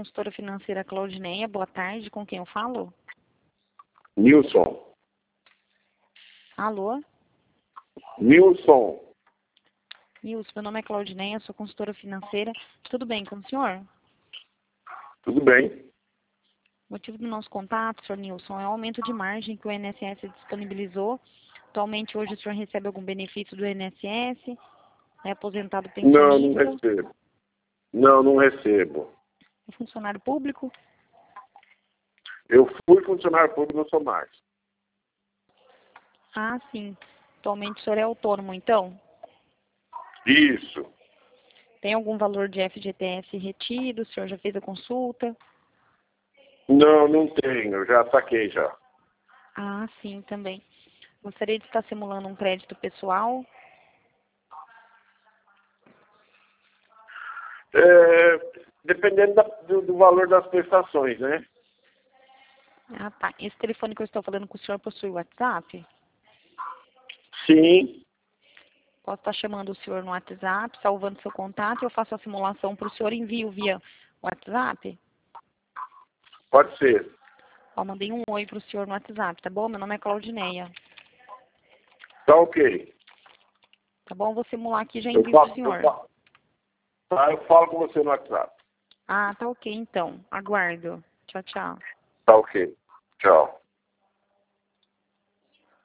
consultora financeira Claudineia. Boa tarde, com quem eu falo? Nilson. Alô? Nilson. Nilson, meu nome é Claudineia, sou consultora financeira. Tudo bem com o senhor? Tudo bem? O motivo do nosso contato, senhor Nilson, é o aumento de margem que o INSS disponibilizou. Atualmente, hoje, o senhor recebe algum benefício do INSS? É aposentado Não, não pensionista? recebo. Não recebo. É funcionário público? Eu fui funcionário público, não sou mais. Ah, sim. Atualmente, o senhor é autônomo, então? Isso. Tem algum valor de FGTS retido? O senhor já fez a consulta? Não tenho. Eu já saquei já. Ah, sim, também. Gostaria de estar simulando um crédito pessoal? Dependendo do valor das prestações, né? Ah, tá. Esse telefone que eu estou falando com o senhor possui WhatsApp? Sim, Posso estar chamando o senhor no WhatsApp, salvando seu contato, e eu faço a simulação para o senhor e envio via WhatsApp? pode ser. Ó, mandei um oi para o senhor no WhatsApp, tá bom? Meu nome é Claudineia. Tá ok. Tá bom? Vou simular aqui e já Eu envio para o falo, senhor. eu falo com você no WhatsApp. Ah, tá ok então. Aguardo. Tchau, tchau. Tá ok. Tchau.